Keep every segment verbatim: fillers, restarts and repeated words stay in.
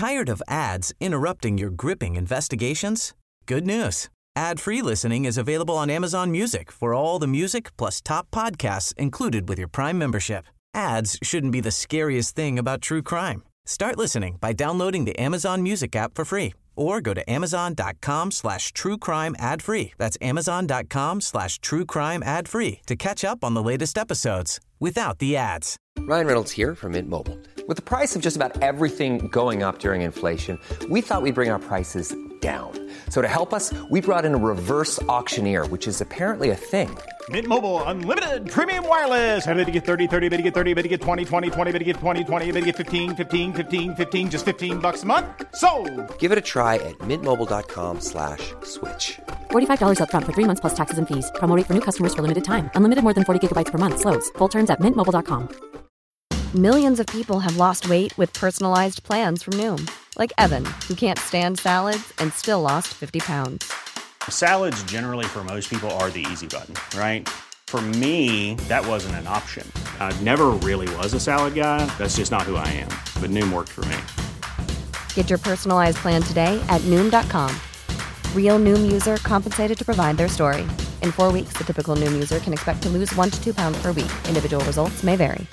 Tired of ads interrupting your gripping investigations? Good news. Ad-free listening is available on Amazon Music for all the music plus top podcasts included with your Prime membership. Ads shouldn't be the scariest thing about true crime. Start listening by downloading the Amazon Music app for free or go to amazon.com slash true crime ad free. That's amazon.com slash true crime ad free to catch up on the latest episodes without the ads. Ryan Reynolds here from Mint Mobile. With the price of just about everything going up during inflation, we thought we'd bring our prices down. So to help us, we brought in a reverse auctioneer, which is apparently a thing. Mint Mobile Unlimited Premium Wireless. How to get thirty, thirty, how to get thirty, how to get twenty, twenty, twenty, how to get twenty, twenty, how to get fifteen, fifteen, fifteen, fifteen, just fifteen bucks a month? Sold! Give it a try at mintmobile.com slash switch. forty-five dollars up front for three months plus taxes and fees. Promo rate for new customers for limited time. Unlimited more than forty gigabytes per month. Slows full terms at mint mobile dot com. Millions of people have lost weight with personalized plans from Noom. Like Evan, who can't stand salads and still lost fifty pounds. Salads generally for most people are the easy button, right? For me, that wasn't an option. I never really was a salad guy. That's just not who I am. But Noom worked for me. Get your personalized plan today at Noom dot com. Real Noom user compensated to provide their story. In four weeks, the typical Noom user can expect to lose one to two pounds per week. Individual results may vary.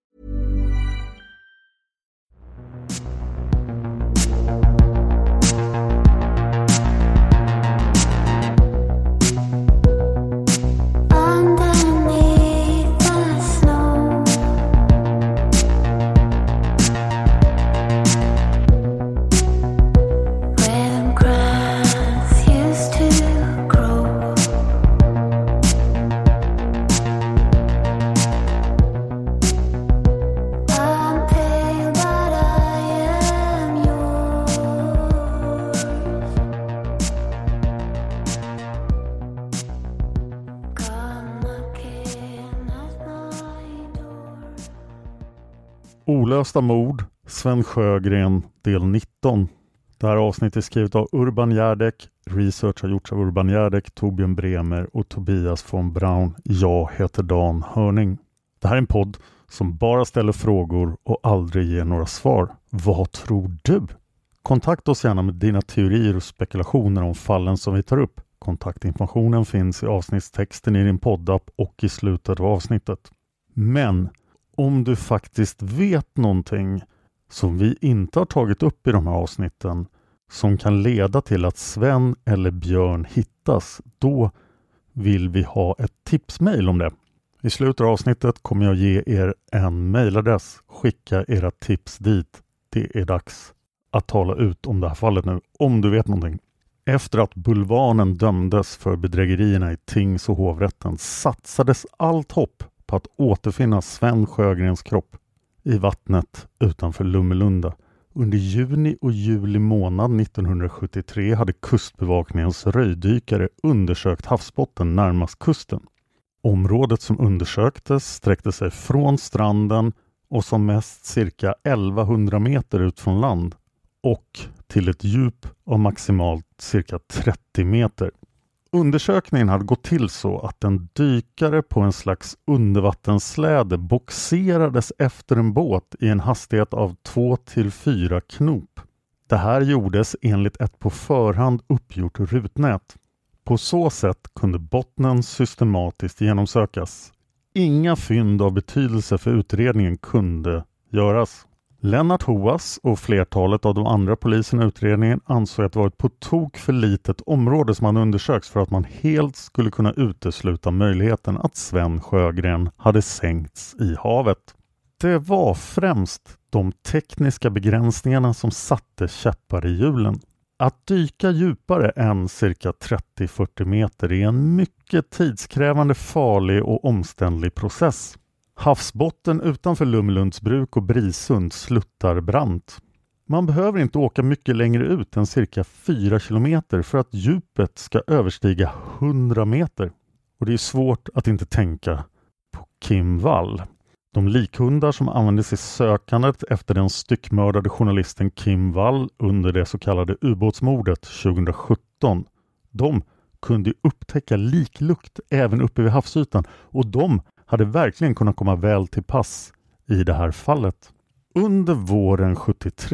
Olösta mord, Sven Sjögren, del nitton. Det här avsnittet är skrivet av Urban Järdek. Research har gjorts av Urban Järdek, Torbjörn Bremer och Tobias von Braun. Jag heter Dan Hörning. Det här är en podd som bara ställer frågor och aldrig ger några svar. Vad tror du? Kontakta oss gärna med dina teorier och spekulationer om fallen som vi tar upp. Kontaktinformationen finns i avsnittstexten i din poddapp och i slutet av avsnittet. Men om du faktiskt vet någonting som vi inte har tagit upp i de här avsnitten som kan leda till att Sven eller Björn hittas, då vill vi ha ett tipsmail om det. I slutet av avsnittet kommer jag ge er en mailadress. Skicka era tips dit. Det är dags att tala ut om det här fallet nu, om du vet någonting. Efter att Bulvanen dömdes för bedrägerierna i tings- och hovrätten satsades allt hopp på att återfinna Sven Sjögrens kropp i vattnet utanför Lummelunda. Under juni och juli månad nittonhundrasjuttiotre hade kustbevakningens röjdykare undersökt havsbotten närmast kusten. Området som undersöktes sträckte sig från stranden och som mest cirka elvahundra meter ut från land och till ett djup av maximalt cirka trettio meter. Undersökningen hade gått till så att en dykare på en slags undervattensläde boxerades efter en båt i en hastighet av två till fyra knop. Det här gjordes enligt ett på förhand uppgjort rutnät. På så sätt kunde bottnen systematiskt genomsökas. Inga fynd av betydelse för utredningen kunde göras. Lennart Hoas och flertalet av de andra poliserna i utredningen ansåg att det var ett på tok för litet område som hade undersöks för att man helt skulle kunna utesluta möjligheten att Sven Sjögren hade sänkts i havet. Det var främst de tekniska begränsningarna som satte käppar i hjulen. Att dyka djupare än cirka trettio till fyrtio meter är en mycket tidskrävande, farlig och omständlig process. Havsbotten utanför Lummelundsbruk och Brisund sluttar brant. Man behöver inte åka mycket längre ut än cirka fyra kilometer för att djupet ska överstiga hundra meter. Och det är svårt att inte tänka på Kim Wall. De likhundar som användes i sökandet efter den styckmördade journalisten Kim Wall under det så kallade ubåtsmordet tjugosjutton. De kunde upptäcka liklukt även uppe vid havsytan och de hade verkligen kunnat komma väl till pass i det här fallet. Under våren sjuttiotre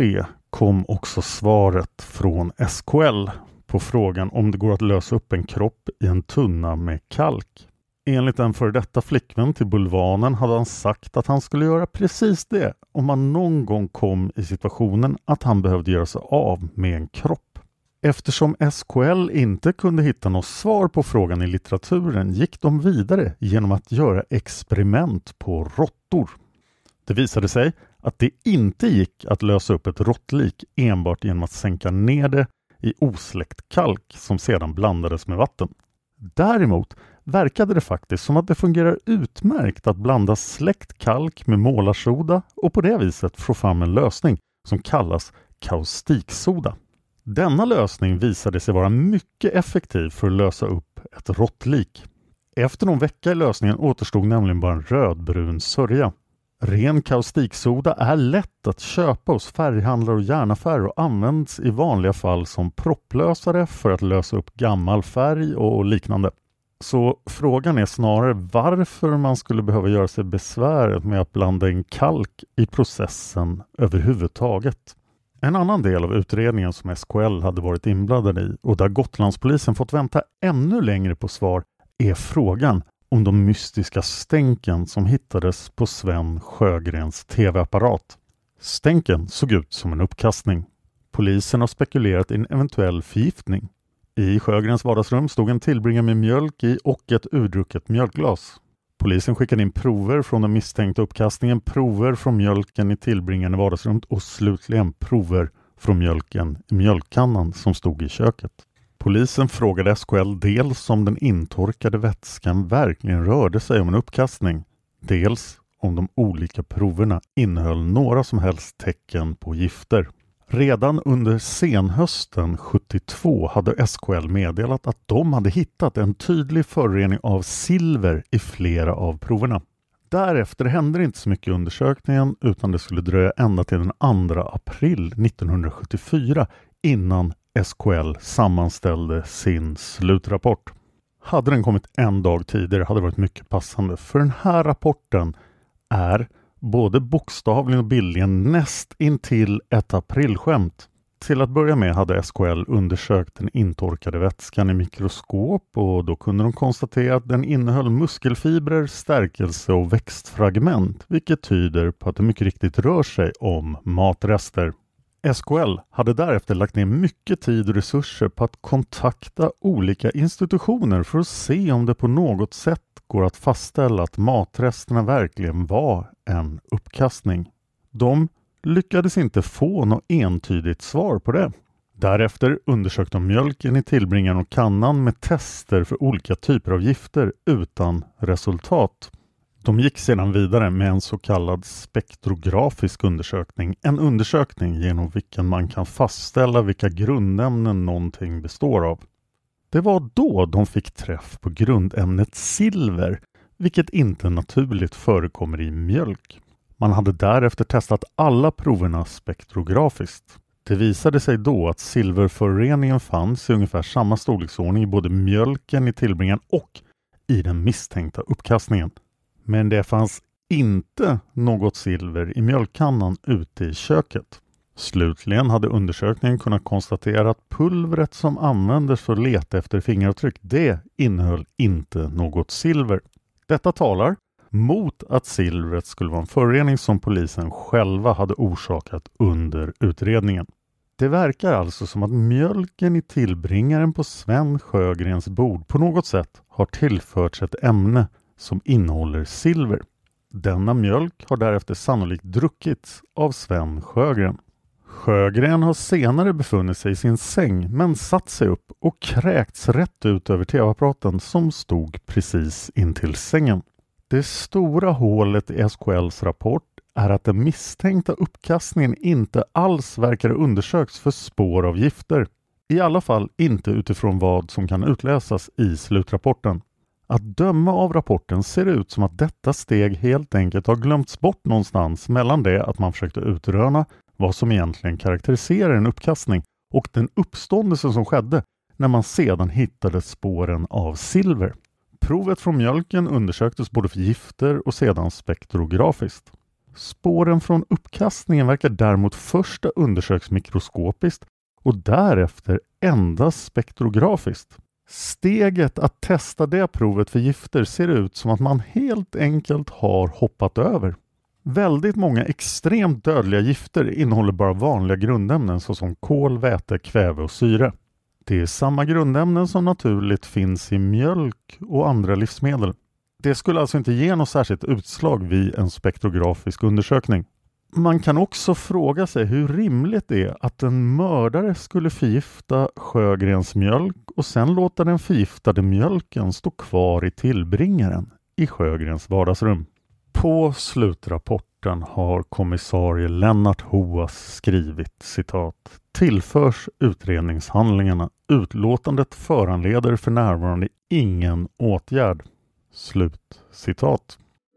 kom också svaret från S K L på frågan om det går att lösa upp en kropp i en tunna med kalk. Enligt en före detta flickvän till Bulvanen hade han sagt att han skulle göra precis det om han någon gång kom i situationen att han behövde göra sig av med en kropp. Eftersom S K L inte kunde hitta något svar på frågan i litteraturen gick de vidare genom att göra experiment på råttor. Det visade sig att det inte gick att lösa upp ett råttlik enbart genom att sänka ner det i osläckt kalk som sedan blandades med vatten. Däremot verkade det faktiskt som att det fungerar utmärkt att blanda släckt kalk med målarsoda och på det viset få fram en lösning som kallas kaustiksoda. Denna lösning visade sig vara mycket effektiv för att lösa upp ett råttlik. Efter någon vecka i lösningen återstod nämligen bara en rödbrun sörja. Ren kaustiksoda är lätt att köpa hos färghandlare och järnaffärer och används i vanliga fall som propplösare för att lösa upp gammal färg och liknande. Så frågan är snarare varför man skulle behöva göra sig besväret med att blanda in kalk i processen överhuvudtaget. En annan del av utredningen som S K L hade varit inblandad i och där Gotlandspolisen fått vänta ännu längre på svar är frågan om de mystiska stänken som hittades på Sven Sjögrens tv-apparat. Stänken såg ut som en uppkastning. Polisen har spekulerat i en eventuell förgiftning. I Sjögrens vardagsrum stod en tillbringare med mjölk i och ett urdrucket mjölkglas. Polisen skickade in prover från den misstänkta uppkastningen, prover från mjölken i tillbringaren i vardagsrummet och slutligen prover från mjölken i mjölkkannan som stod i köket. Polisen frågade S K L dels om den intorkade vätskan verkligen rörde sig om en uppkastning, dels om de olika proverna innehöll några som helst tecken på gifter. Redan under senhösten sjuttiotvå hade S K L meddelat att de hade hittat en tydlig förorening av silver i flera av proverna. Därefter hände det inte så mycket i undersökningen utan det skulle dröja ända till den andra april nittonhundrasjuttiofyra innan S K L sammanställde sin slutrapport. Hade den kommit en dag tidigare hade det varit mycket passande, för den här rapporten är både bokstavligen och bildligen näst intill ett aprilskämt. Till att börja med hade S K L undersökt den intorkade vätskan i mikroskop och då kunde de konstatera att den innehöll muskelfibrer, stärkelse och växtfragment, vilket tyder på att det mycket riktigt rör sig om matrester. S K L hade därefter lagt ner mycket tid och resurser på att kontakta olika institutioner för att se om det på något sätt går att fastställa att matresterna verkligen var en uppkastning. De lyckades inte få något entydigt svar på det. Därefter undersökte de mjölken i tillbringaren och kannan med tester för olika typer av gifter utan resultat. De gick sedan vidare med en så kallad spektrografisk undersökning, en undersökning genom vilken man kan fastställa vilka grundämnen någonting består av. Det var då de fick träff på grundämnet silver, vilket inte naturligt förekommer i mjölk. Man hade därefter testat alla proverna spektrografiskt. Det visade sig då att silverföroreningen fanns i ungefär samma storleksordning i både mjölken i tillbringaren och i den misstänkta uppkastningen. Men det fanns inte något silver i mjölkkannan ute i köket. Slutligen hade undersökningen kunnat konstatera att pulvret som användes för att leta efter fingeravtryck, det innehöll inte något silver. Detta talar mot att silvret skulle vara en förorening som polisen själva hade orsakat under utredningen. Det verkar alltså som att mjölken i tillbringaren på Sven Sjögrens bord på något sätt har tillförts ett ämne som innehåller silver. Denna mjölk har därefter sannolikt druckits av Sven Sjögren. Sjögren har senare befunnit sig i sin säng men satt sig upp och kräkts rätt ut över tv-apparaten som stod precis intill sängen. Det stora hålet i S K L:s rapport är att den misstänkta uppkastningen inte alls verkar undersöks för spår av gifter. I alla fall inte utifrån vad som kan utläsas i slutrapporten. Att döma av rapporten ser det ut som att detta steg helt enkelt har glömts bort någonstans mellan det att man försökte utröna vad som egentligen karaktäriserar en uppkastning och den uppståndelse som skedde när man sedan hittade spåren av silver. Provet från mjölken undersöktes både för gifter och sedan spektrografiskt. Spåren från uppkastningen verkar däremot först ha undersöks mikroskopiskt och därefter endast spektrografiskt. Steget att testa det provet för gifter ser ut som att man helt enkelt har hoppat över. Väldigt många extremt dödliga gifter innehåller bara vanliga grundämnen såsom kol, väte, kväve och syre. Det är samma grundämnen som naturligt finns i mjölk och andra livsmedel. Det skulle alltså inte ge något särskilt utslag vid en spektrografisk undersökning. Man kan också fråga sig hur rimligt det är att en mördare skulle förgifta Sjögrens mjölk och sen låta den förgiftade mjölken stå kvar i tillbringaren i Sjögrens vardagsrum. På slutrapporten har kommissarie Lennart Hoas skrivit citat: tillförs utredningshandlingarna. Utlåtandet föranleder för närvarande ingen åtgärd. Slut citat.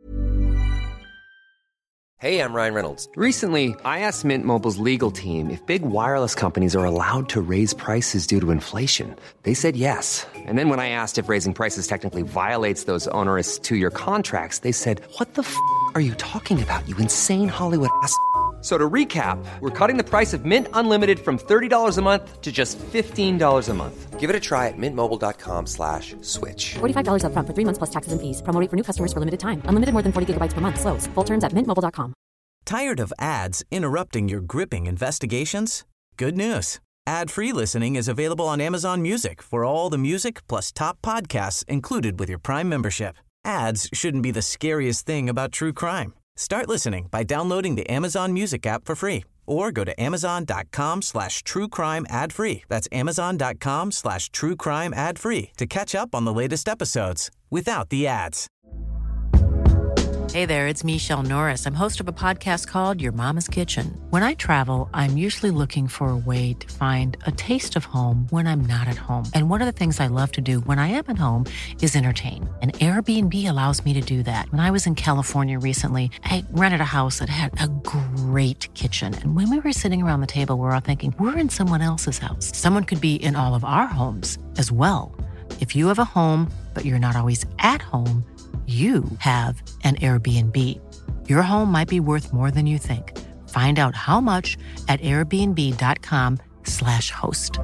Hey, I'm Ryan Reynolds. Recently, I asked Mint Mobile's legal team if big wireless companies are allowed to raise prices due to inflation. They said yes. And then when I asked if raising prices technically violates those onerous two-year contracts, they said, what the f*** are you talking about, you insane Hollywood ass f- So to recap, we're cutting the price of Mint Unlimited from thirty dollars a month to just fifteen dollars a month. Give it a try at mintmobile.com slash switch. forty-five dollars up front for three months plus taxes and fees. Promo rate for new customers for limited time. Unlimited more than forty gigabytes per month. Slows full terms at mint mobile dot com. Tired of ads interrupting your gripping investigations? Good news. Ad-free listening is available on Amazon Music for all the music plus top podcasts included with your Prime membership. Ads shouldn't be the scariest thing about true crime. Start listening by downloading the Amazon Music app for free or go to amazon.com slash true crime ad free. That's amazon.com slash true crime ad free to catch up on the latest episodes without the ads. Hey there, it's Michelle Norris. I'm host of a podcast called Your Mama's Kitchen. When I travel, I'm usually looking for a way to find a taste of home when I'm not at home. And one of the things I love to do when I am at home is entertain. And Airbnb allows me to do that. When I was in California recently, I rented a house that had a great kitchen. And when we were sitting around the table, we were all thinking, we're in someone else's house. Someone could be in all of our homes as well. If you have a home, but you're not always at home, you have an Airbnb. Your home might be worth more than you think. Find out how much at airbnb.com slash host.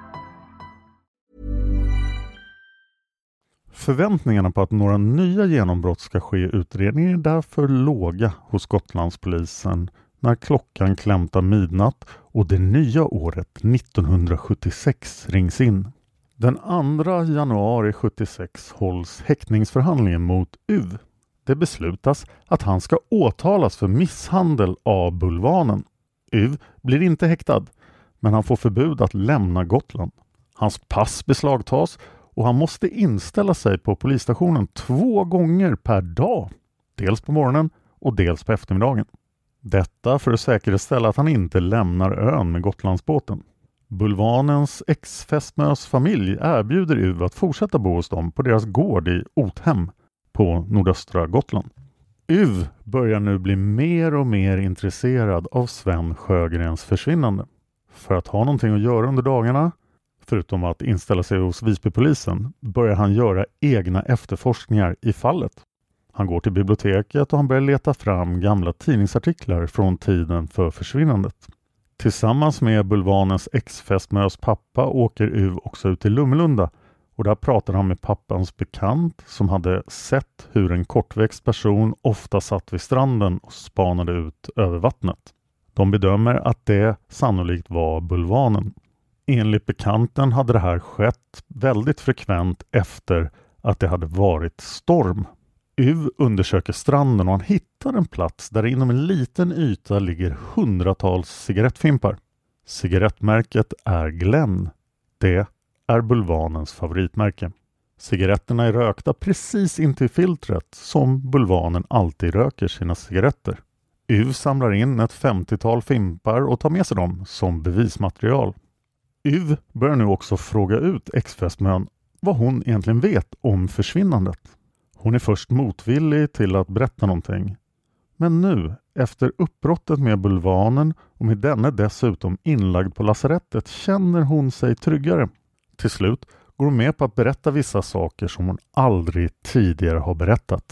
Förväntningarna på att några nya genombrott ska ske i utredningen är därför låga hos Gotlandspolisen när klockan klämtar midnatt och det nya året nittonhundrasjuttiosex rings in. Den andra januari sjuttiosex hålls häktningsförhandlingen mot U V. Det beslutas att han ska åtalas för misshandel av Bulvanen. U V blir inte häktad, men han får förbud att lämna Gotland. Hans pass beslagtas och han måste inställa sig på polisstationen två gånger per dag. Dels på morgonen och dels på eftermiddagen. Detta för att säkerställa att han inte lämnar ön med Gotlandsbåten. Bulvanens ex-fästmös familj erbjuder U V att fortsätta bo hos dem på deras gård i Othem på nordöstra Gotland. U V börjar nu bli mer och mer intresserad av Sven Sjögrens försvinnande. För att ha någonting att göra under dagarna, förutom att inställa sig hos Visbypolisen, börjar han göra egna efterforskningar i fallet. Han går till biblioteket och han börjar leta fram gamla tidningsartiklar från tiden för försvinnandet. Tillsammans med Bulvanens ex-fästmös pappa åker U V också ut till Lummelunda och där pratar han med pappans bekant som hade sett hur en kortväxt person ofta satt vid stranden och spanade ut över vattnet. De bedömer att det sannolikt var Bulvanen. Enligt bekanten hade det här skett väldigt frekvent efter att det hade varit storm. U V undersöker stranden och han hittar en plats där inom en liten yta ligger hundratals cigarettfimpar. Cigarettmärket är Glenn. Det är Bulvanens favoritmärke. Cigaretterna är rökta precis intill filtret som Bulvanen alltid röker sina cigaretter. U V samlar in ett femtiotal fimpar och tar med sig dem som bevismaterial. U V börjar nu också fråga ut ex-fästmön vad hon egentligen vet om försvinnandet. Hon är först motvillig till att berätta någonting. Men nu, efter uppbrottet med Bulvanen och med denne dessutom inlagd på lasarettet, känner hon sig tryggare. Till slut går hon med på att berätta vissa saker som hon aldrig tidigare har berättat.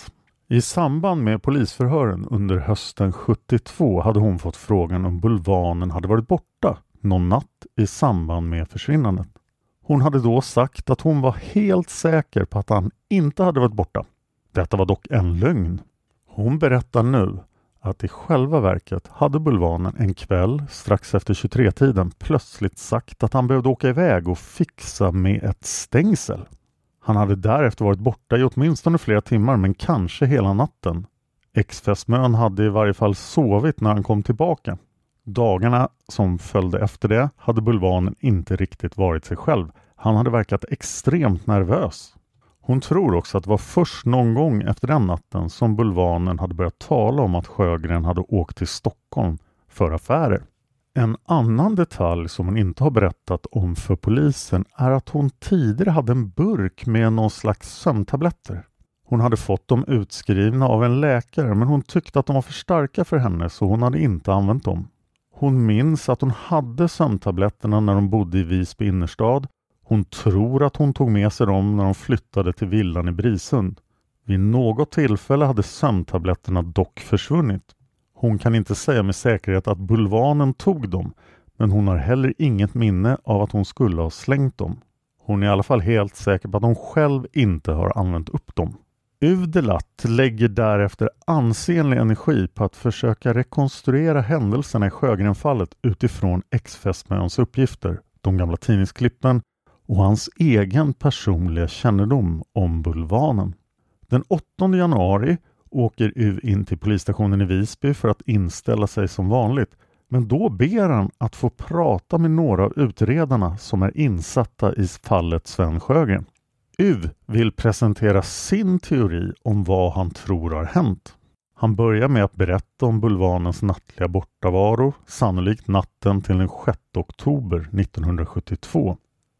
I samband med polisförhören under hösten sjuttiotvå hade hon fått frågan om bulvanen hade varit borta någon natt i samband med försvinnandet. Hon hade då sagt att hon var helt säker på att han inte hade varit borta. Detta var dock en lögn. Hon berättar nu att i själva verket hade bulvanen en kväll strax efter tjugotre-tiden plötsligt sagt att han behövde åka iväg och fixa med ett stängsel. Han hade därefter varit borta i åtminstone flera timmar, men kanske hela natten. Ex-fästmön hade i varje fall sovit när han kom tillbaka. Dagarna som följde efter det hade bulvanen inte riktigt varit sig själv. Han hade verkat extremt nervös. Hon tror också att det var först någon gång efter den natten som bulvanen hade börjat tala om att Sjögren hade åkt till Stockholm för affärer. En annan detalj som hon inte har berättat om för polisen är att hon tidigare hade en burk med någon slags sömntabletter. Hon hade fått dem utskrivna av en läkare, men hon tyckte att de var för starka för henne, så hon hade inte använt dem. Hon minns att hon hade sömntabletterna när de bodde i Visby innerstad. Hon tror att hon tog med sig dem när de flyttade till villan i Brisund. Vid något tillfälle hade sömntabletterna dock försvunnit. Hon kan inte säga med säkerhet att bulvanen tog dem, men hon har heller inget minne av att hon skulle ha slängt dem. Hon är i alla fall helt säker på att hon själv inte har använt upp dem. Yves Delat lägger därefter ansenlig energi på att försöka rekonstruera händelserna i Sjögrenfallet utifrån ex-fästmöns uppgifter, de gamla tidningsklippen och hans egen personliga kännedom om bulvanen. Den åttonde januari åker Yves in till polisstationen i Visby för att inställa sig som vanligt, men då ber han att få prata med några av utredarna som är insatta i fallet Sven Sjögren. Yves vill presentera sin teori om vad han tror har hänt. Han börjar med att berätta om bulvanens nattliga bortavaro, sannolikt natten till den sjätte oktober nittonhundrasjuttiotvå,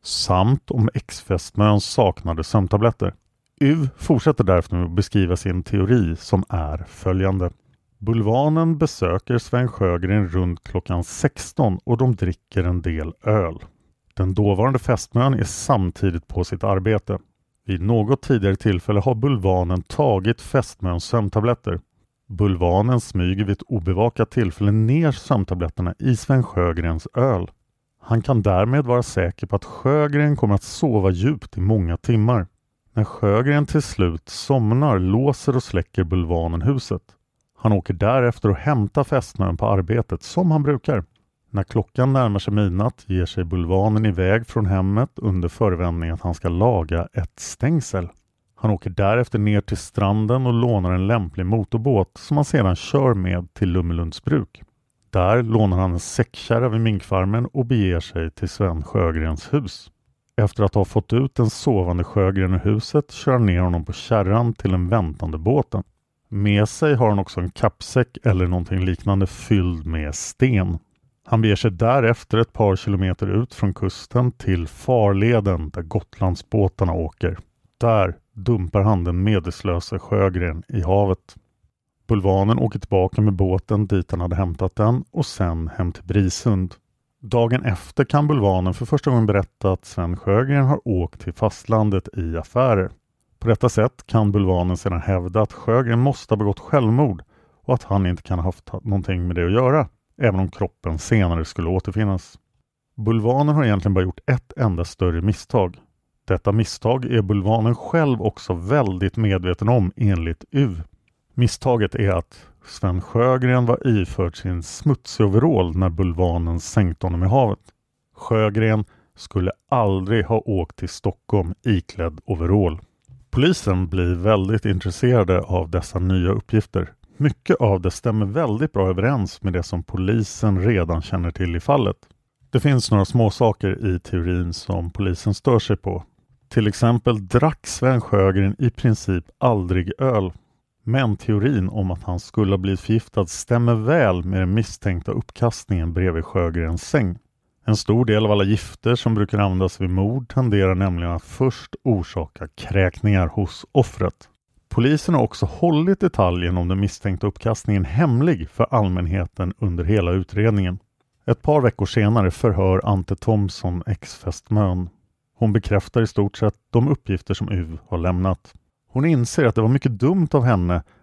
samt om ex-fästmöns saknade sömntabletter. Yves fortsätter därför med att beskriva sin teori som är följande. Bulvanen besöker Sven Sjögren runt klockan sexton och de dricker en del öl. Den dåvarande fästmön är samtidigt på sitt arbete. Vid något tidigare tillfälle har bulvanen tagit fästmöns sömntabletter. Bulvanen smyger vid ett obevakat tillfälle ner sömntabletterna i Sven Sjögrens öl. Han kan därmed vara säker på att Sjögren kommer att sova djupt i många timmar. När Sjögren till slut somnar låser och släcker bulvanen huset. Han åker därefter och hämtar fästmön på arbetet som han brukar. När klockan närmar sig midnatt ger sig bulvanen iväg från hemmet under förevändning att han ska laga ett stängsel. Han åker därefter ner till stranden och lånar en lämplig motorbåt som han sedan kör med till Lummelunds bruk. Där lånar han en säckkärra vid minkfarmen och beger sig till Sven Sjögrens hus. Efter att ha fått ut den sovande Sjögren ur huset kör han ner honom på kärran till den väntande båten. Med sig har han också en kappsäck eller någonting liknande fylld med sten. Han beger sig därefter ett par kilometer ut från kusten till farleden där Gotlandsbåtarna åker. Där dumpar han den medelslösa Sjögren i havet. Bulvanen åker tillbaka med båten dit han hade hämtat den och sen hem till Brisund. Dagen efter kan bulvanen för första gången berätta att Sven Sjögren har åkt till fastlandet i affärer. På detta sätt kan bulvanen sedan hävda att Sjögren måste ha begått självmord och att han inte kan ha haft någonting med det att göra, även om kroppen senare skulle återfinnas. Bulvanen har egentligen bara gjort ett enda större misstag. Detta misstag är bulvanen själv också väldigt medveten om enligt Yves. Misstaget är att Sven Sjögren var iförd sin smutsig overall när bulvanen sänkte honom i havet. Sjögren skulle aldrig ha åkt till Stockholm iklädd overall. Polisen blir väldigt intresserade av dessa nya uppgifter. Mycket av det stämmer väldigt bra överens med det som polisen redan känner till i fallet. Det finns några små saker i teorin som polisen stör sig på. Till exempel drack Sven Sjögren i princip aldrig öl. Men teorin om att han skulle ha blivit förgiftad stämmer väl med den misstänkta uppkastningen bredvid Sjögrens säng. En stor del av alla gifter som brukar användas vid mord tenderar nämligen att först orsaka kräkningar hos offret. Polisen har också hållit detaljen om den misstänkta uppkastningen hemlig för allmänheten under hela utredningen. Ett par veckor senare förhör Ante Thomsson ex-fästmön. Hon bekräftar i stort sett de uppgifter som Yves har lämnat. Hon inser att det var mycket dumt av henne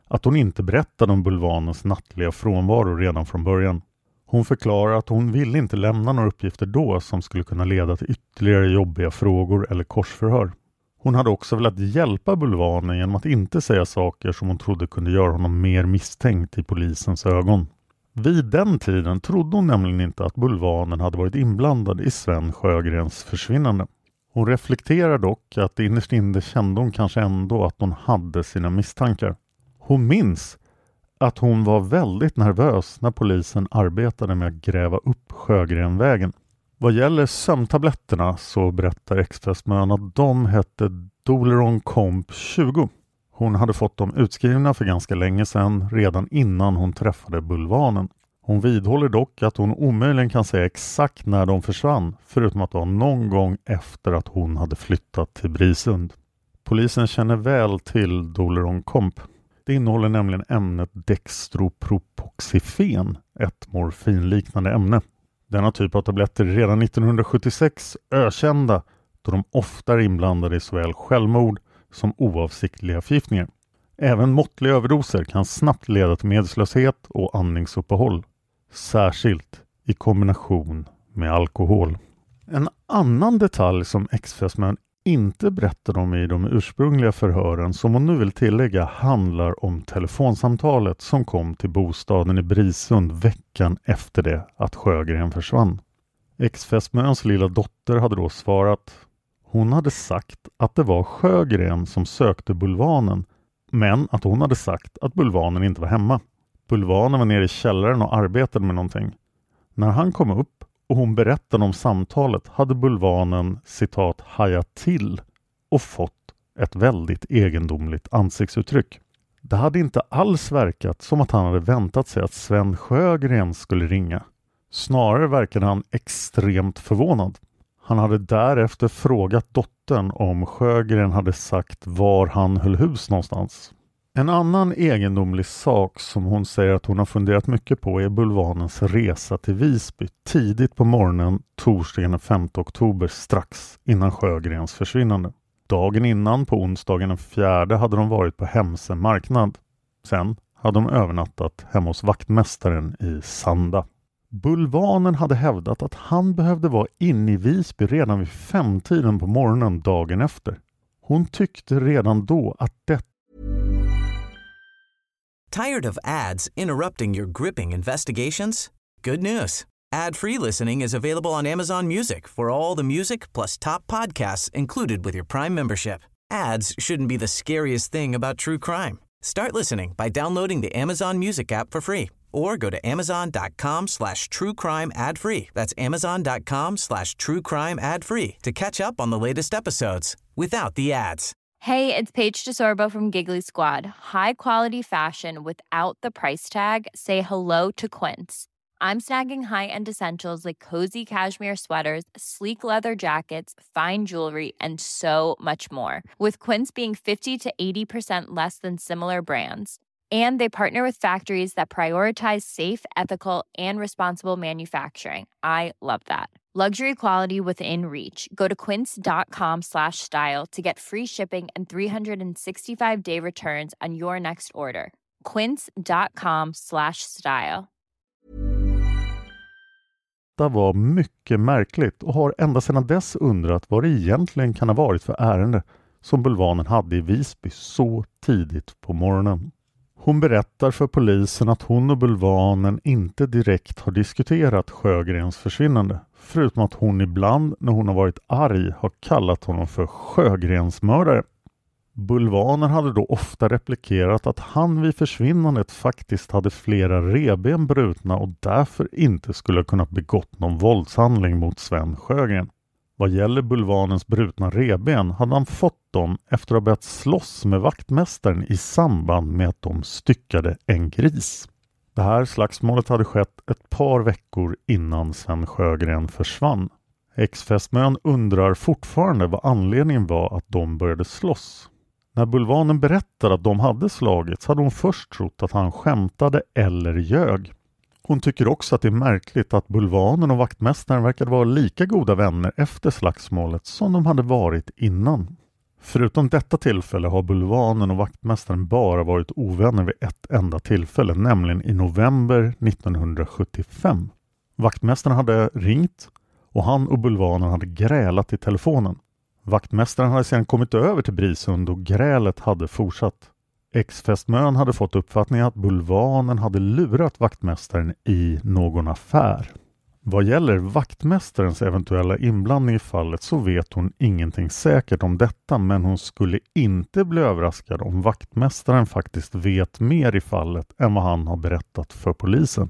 att hon inte berättade om bulvanens nattliga frånvaro redan från början. Hon förklarar att hon ville inte lämna några uppgifter då som skulle kunna leda till ytterligare jobbiga frågor eller korsförhör. Hon hade också velat hjälpa bulvanen genom att inte säga saker som hon trodde kunde göra honom mer misstänkt i polisens ögon. Vid den tiden trodde hon nämligen inte att bulvanen hade varit inblandad i Sven Sjögrens försvinnande. Hon reflekterar dock att innerst inne kände hon kanske ändå att hon hade sina misstankar. Hon minns att hon var väldigt nervös när polisen arbetade med att gräva upp Sjögrenvägen. Vad gäller sömntabletterna så berättar Expressmön att de hette Doleron Comp tjugo. Hon hade fått dem utskrivna för ganska länge sedan, redan innan hon träffade bulvanen. Hon vidhåller dock att hon omöjligen kan säga exakt när de försvann, förutom att det var någon gång efter att hon hade flyttat till Brisund. Polisen känner väl till Doleron Comp. Det innehåller nämligen ämnet dextropropoxifen, ett morfinliknande ämne. Denna typ av tabletter är redan nittonhundrasjuttiosex ökända, då de ofta är inblandade i såväl självmord som oavsiktliga förgiftningar. Även måttliga överdoser kan snabbt leda till medvetslöshet och andningsuppehåll, särskilt i kombination med alkohol. En annan detalj som Expressmön inte berättade om i de ursprungliga förhören som hon nu vill tillägga handlar om telefonsamtalet som kom till bostaden i Brisund veckan efter det att Sjögren försvann. Expressmöns lilla dotter hade då svarat. Hon hade sagt att det var Sjögren som sökte bulvanen, men att hon hade sagt att bulvanen inte var hemma. Bulvanen var nere i källaren och arbetade med någonting. När han kom upp och hon berättade om samtalet hade bulvanen citat hajat till och fått ett väldigt egendomligt ansiktsuttryck. Det hade inte alls verkat som att han hade väntat sig att Sven Sjögren skulle ringa. Snarare verkade han extremt förvånad. Han hade därefter frågat dottern om Sjögren hade sagt var han höll hus någonstans. En annan egendomlig sak som hon säger att hon har funderat mycket på är bulvanens resa till Visby tidigt på morgonen torsdagen den femte oktober strax innan Sjögrens försvinnande. Dagen innan på onsdagen den fjärde hade de varit på Hemse marknad. Sen hade de övernattat hemma hos vaktmästaren i Sanda. Bulvanen hade hävdat att han behövde vara inne i Visby redan vid femtiden på morgonen dagen efter. Hon tyckte redan då att det. Tired of ads interrupting your gripping investigations? Good news. Ad-free listening is available on Amazon Music for all the music plus top podcasts included with your Prime membership. Ads shouldn't be the scariest thing about true crime. Start listening by downloading the Amazon Music app for free or go to amazon.com slash true crime ad free. That's amazon.com slash true crime ad free to catch up on the latest episodes without the ads. Hey, it's Paige DeSorbo from Giggly Squad. High quality fashion without the price tag. Say hello to Quince. I'm snagging high-end essentials like cozy cashmere sweaters, sleek leather jackets, fine jewelry, and so much more. With Quince being fifty to eighty percent less than similar brands. And they partner with factories that prioritize safe, ethical, and responsible manufacturing. I love that. Luxury quality within reach. Go to quince.com slash style to get free shipping and three sixty-five day returns on your next order. Quince.com slash style. Det var mycket märkligt och har ända sedan dess undrat vad det egentligen kan ha varit för ärende som bulvanen hade i Visby så tidigt på morgonen. Hon berättar för polisen att hon och bulvanen inte direkt har diskuterat Sjögrens försvinnande, förutom att hon ibland när hon har varit arg har kallat honom för Sjögrensmördare. Bulvanen hade då ofta replikerat att han vid försvinnandet faktiskt hade flera reben brutna och därför inte skulle kunna begått någon våldshandling mot Sven Sjögren. Vad gäller bulvanens brutna reben hade han fått dem efter att ha börjat slåss med vaktmästaren i samband med att de styckade en gris. Det här slagsmålet hade skett ett par veckor innan Sven Sjögren försvann. Expressmön undrar fortfarande vad anledningen var att de började slåss. När bulvanen berättade att de hade slagits hade hon först trott att han skämtade eller ljög. Hon tycker också att det är märkligt att bulvanen och vaktmästaren verkade vara lika goda vänner efter slagsmålet som de hade varit innan. Förutom detta tillfälle har bulvanen och vaktmästaren bara varit ovänner vid ett enda tillfälle, nämligen i november nittonhundrasjuttiofem. Vaktmästaren hade ringt och han och bulvanen hade grälat i telefonen. Vaktmästaren hade sedan kommit över till Brisund och grälet hade fortsatt. Ex-fästmön hade fått uppfattningen att bulvanen hade lurat vaktmästaren i någon affär. Vad gäller vaktmästarens eventuella inblandning i fallet så vet hon ingenting säkert om detta, men hon skulle inte bli överraskad om vaktmästaren faktiskt vet mer i fallet än vad han har berättat för polisen.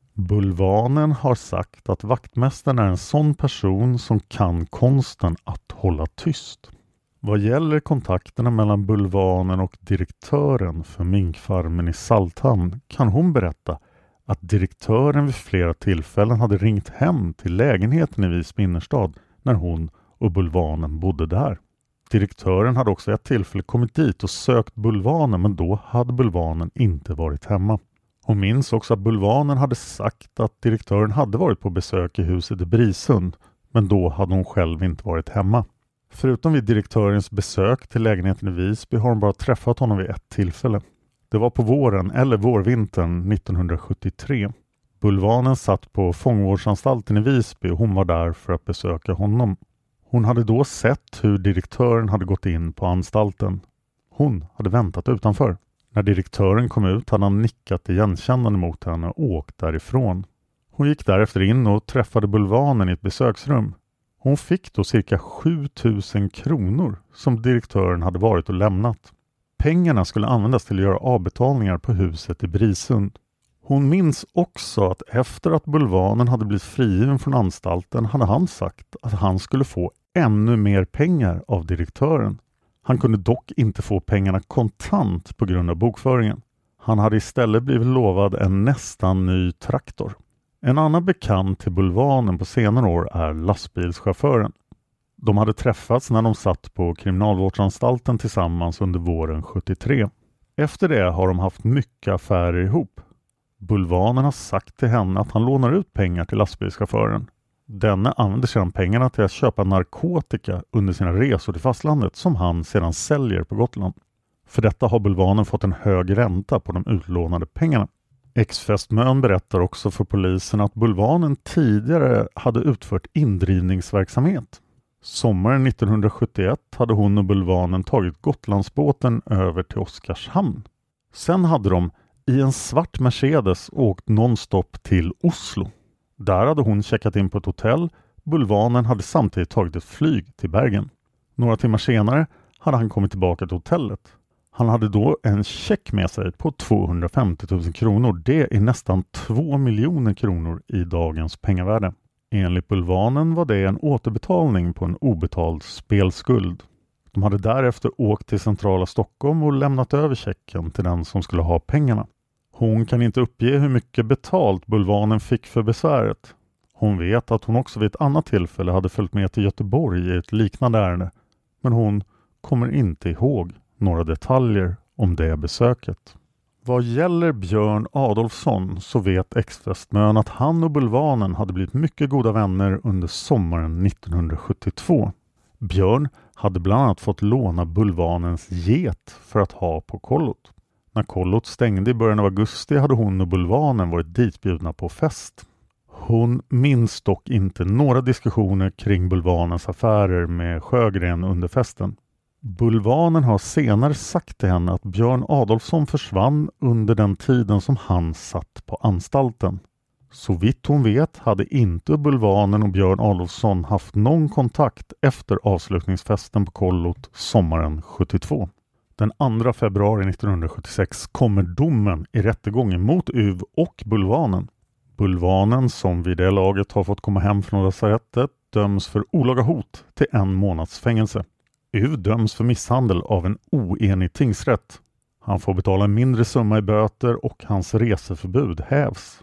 Bulvanen har sagt att vaktmästaren är en sån person som kan konsten att hålla tyst. Vad gäller kontakterna mellan bulvanen och direktören för minkfarmen i Salthamn kan hon berätta att direktören vid flera tillfällen hade ringt hem till lägenheten i Visby innerstad när hon och bulvanen bodde där. Direktören hade också ett tillfälle kommit dit och sökt bulvanen, men då hade bulvanen inte varit hemma. Hon minns också att bulvanen hade sagt att direktören hade varit på besök i huset i Brisund, men då hade hon själv inte varit hemma. Förutom vid direktörens besök till lägenheten i Visby har hon bara träffat honom vid ett tillfälle. Det var på våren eller vårvintern nittonhundrasjuttiotre. Bulvanen satt på fångvårdsanstalten i Visby och hon var där för att besöka honom. Hon hade då sett hur direktören hade gått in på anstalten. Hon hade väntat utanför. När direktören kom ut hade han nickat igenkännande mot henne och åkt därifrån. Hon gick därefter in och träffade bulvanen i ett besöksrum. Hon fick då cirka sju tusen kronor som direktören hade varit och lämnat. Pengarna skulle användas till att göra avbetalningar på huset i Brisund. Hon minns också att efter att bulvanen hade blivit frigiven från anstalten hade han sagt att han skulle få ännu mer pengar av direktören. Han kunde dock inte få pengarna kontant på grund av bokföringen. Han hade istället blivit lovad en nästan ny traktor. En annan bekant till bulvanen på senare år är lastbilschauffören. De hade träffats när de satt på kriminalvårdsanstalten tillsammans under våren sjuttiotre. Efter det har de haft mycket affärer ihop. Bulvanen har sagt till henne att han lånar ut pengar till lastbilschauffören. Denne använder sedan pengarna till att köpa narkotika under sina resor till fastlandet som han sedan säljer på Gotland. För detta har bulvanen fått en hög ränta på de utlånade pengarna. Ex-fästmön berättar också för polisen att bulvanen tidigare hade utfört indrivningsverksamhet. Sommaren nittonhundrasjuttioett hade hon och bulvanen tagit Gotlandsbåten över till Oskarshamn. Sen hade de i en svart Mercedes åkt nonstop till Oslo. Där hade hon checkat in på ett hotell. Bulvanen hade samtidigt tagit ett flyg till Bergen. Några timmar senare hade han kommit tillbaka till hotellet. Han hade då en check med sig på tvåhundrafemtio tusen kronor. Det är nästan två miljoner kronor i dagens pengavärde. Enligt bulvanen var det en återbetalning på en obetald spelskuld. De hade därefter åkt till centrala Stockholm och lämnat över checken till den som skulle ha pengarna. Hon kan inte uppge hur mycket betalt bulvanen fick för besväret. Hon vet att hon också vid ett annat tillfälle hade följt med till Göteborg i ett liknande ärende. Men hon kommer inte ihåg några detaljer om det besöket. Vad gäller Björn Adolfsson så vet ex-fästmön att han och bulvanen hade blivit mycket goda vänner under sommaren nittonhundrasjuttiotvå. Björn hade bland annat fått låna bulvanens get för att ha på kollot. När kollot stängde i början av augusti hade hon och bulvanen varit ditbjudna på fest. Hon minns dock inte några diskussioner kring bulvanens affärer med Sjögren under festen. Bulvanen har senare sagt till henne att Björn Adolfsson försvann under den tiden som han satt på anstalten. Så vitt hon vet hade inte bulvanen och Björn Adolfsson haft någon kontakt efter avslutningsfesten på kollot sommaren sjuttiotvå. Den andra februari nittonhundrasjuttiosex kommer domen i rättegången mot Uv och bulvanen. Bulvanen, som vid det laget har fått komma hem från lasarettet, döms för olaga hot till en månads fängelse. Uv döms för misshandel av en oenig tingsrätt. Han får betala en mindre summa i böter och hans reseförbud hävs.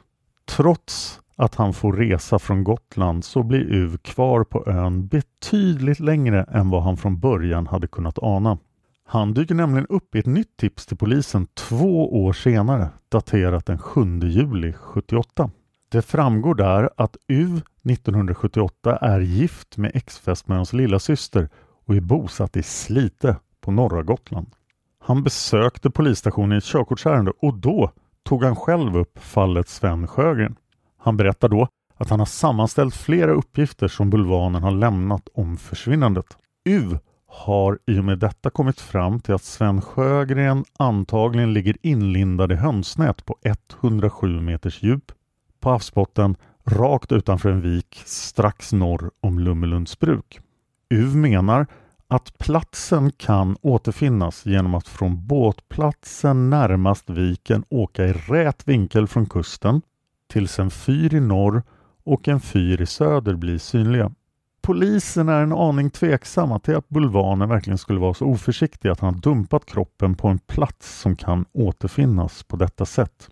Trots att han får resa från Gotland så blir Uv kvar på ön betydligt längre än vad han från början hade kunnat ana. Han dyker nämligen upp i ett nytt tips till polisen två år senare, daterat den sjunde juli sjuttioåtta. Det framgår där att Uv nittonhundrasjuttioåtta är gift med ex-fästmöns lilla syster och är bosatt i Slite på norra Gotland. Han besökte polisstationen i ett körkortsärende och då tog han själv upp fallet Sven Sjögren. Han berättar då att han har sammanställt flera uppgifter som Bulvanen har lämnat om försvinnandet. U har i och med detta kommit fram till att Sven Sjögren antagligen ligger inlindad i hönsnät på hundrasju meters djup på havsbotten rakt utanför en vik strax norr om Lummelundsbruk. U menar att platsen kan återfinnas genom att från båtplatsen närmast viken åka i rät vinkel från kusten tills en fyr i norr och en fyr i söder blir synliga. Polisen är en aning tveksamma till att Bulvanen verkligen skulle vara så oförsiktig att han har dumpat kroppen på en plats som kan återfinnas på detta sätt.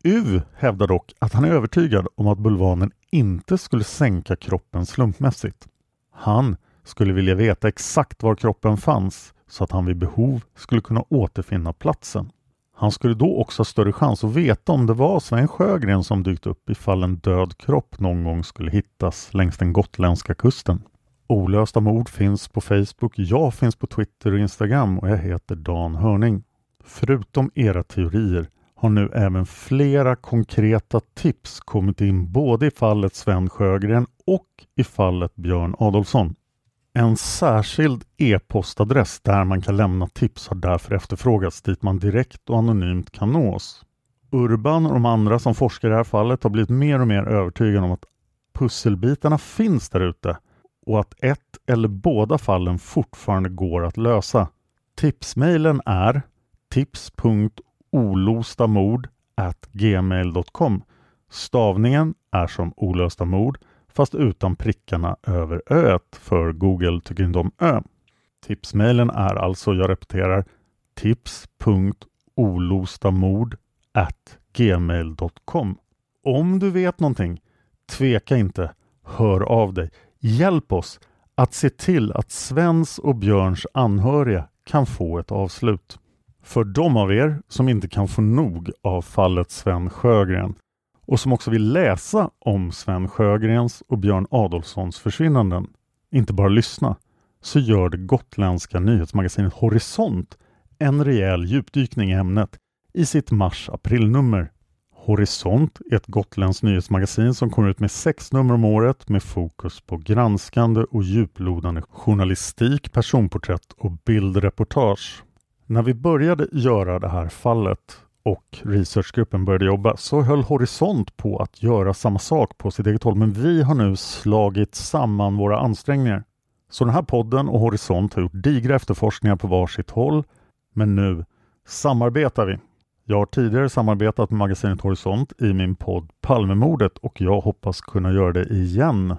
U hävdar dock att han är övertygad om att Bulvanen inte skulle sänka kroppen slumpmässigt. Han skulle vilja veta exakt var kroppen fanns så att han vid behov skulle kunna återfinna platsen. Han skulle då också ha större chans att veta om det var Sven Sjögren som dykt upp ifall en död kropp någon gång skulle hittas längs den gotländska kusten. Olösta mord finns på Facebook, jag finns på Twitter och Instagram och jag heter Dan Hörning. Förutom era teorier har nu även flera konkreta tips kommit in både i fallet Sven Sjögren och i fallet Björn Adolfsson. En särskild e-postadress där man kan lämna tips har därför efterfrågats dit man direkt och anonymt kan nås. Urban och de andra som forskar i det här fallet har blivit mer och mer övertygade om att pusselbitarna finns där ute och att ett eller båda fallen fortfarande går att lösa. Tipsmailen är tips punkt olostamord at gmail punkt com. Stavningen är som olösta mord fast utan prickarna över öet för Google tycker inte om ö. Tipsmailen är alltså, jag repeterar, tips punkt olostamord at gmail punkt com. Om du vet någonting, tveka inte, hör av dig. Hjälp oss att se till att Svens och Björns anhöriga kan få ett avslut. För de av er som inte kan få nog av fallet Sven Sjögren och som också vill läsa om Sven Sjögrens och Björn Adolfssons försvinnanden, inte bara lyssna, så gör det gotländska nyhetsmagasinet Horisont en rejäl djupdykning i ämnet i sitt mars-aprilnummer. Horisont är ett gotländskt nyhetsmagasin som kommer ut med sex nummer om året med fokus på granskande och djuplodande journalistik, personporträtt och bildreportage. När vi började göra det här fallet och researchgruppen började jobba så höll Horisont på att göra samma sak på sitt eget håll, men vi har nu slagit samman våra ansträngningar. Så den här podden och Horisont har gjort digra efterforskningar på varsitt håll, men nu samarbetar vi. Jag har tidigare samarbetat med magasinet Horisont i min podd Palmemordet och jag hoppas kunna göra det igen.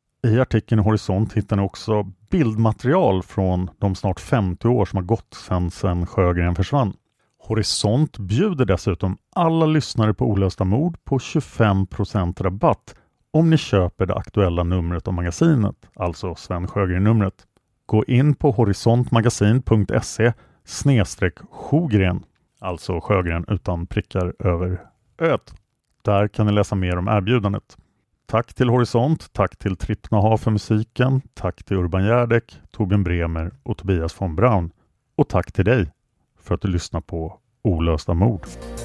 I artikeln i Horisont hittar ni också bildmaterial från de snart femtio år som har gått sedan Sven Sjögren försvann. Horisont bjuder dessutom alla lyssnare på Olösta mord på tjugofem procent rabatt om ni köper det aktuella numret av magasinet, alltså Sven Sjögren-numret. Gå in på horisontmagasin punkt se snedstreck Sjögren, alltså Sjögren utan prickar över öt. Där kan ni läsa mer om erbjudandet. Tack till Horisont, tack till Trippnaha för musiken, tack till Urban Järdek, Torbjörn Bremer och Tobias von Braun. Och tack till dig för att du lyssnar på Olösta mord.